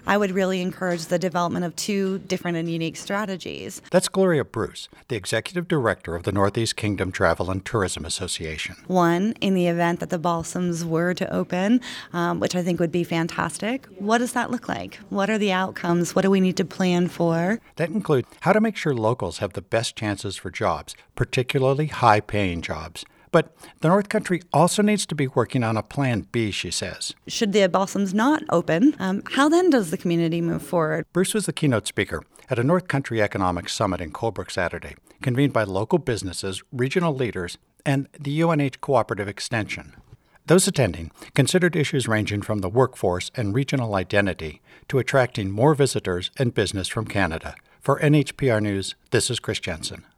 I would really encourage the development of two different and unique strategies. That's Gloria Bruce, the Executive Director of the Northeast Kingdom Travel and Tourism Association. One, in the event that the Balsams were to open, which I think would be fantastic, what does that look like? What are the outcomes? What do we need to plan for? That includes how to make sure locals have the best chances for jobs, particularly high-paying jobs. But the North Country also needs to be working on a plan B, she says. Should the Balsams not open, how then does the community move forward? Bruce was the keynote speaker at a North Country Economic Summit in Colebrook Saturday, convened by local businesses, regional leaders, and the UNH Cooperative Extension. Those attending considered issues ranging from the workforce and regional identity to attracting more visitors and business from Canada. For NHPR News, this is Chris Jensen.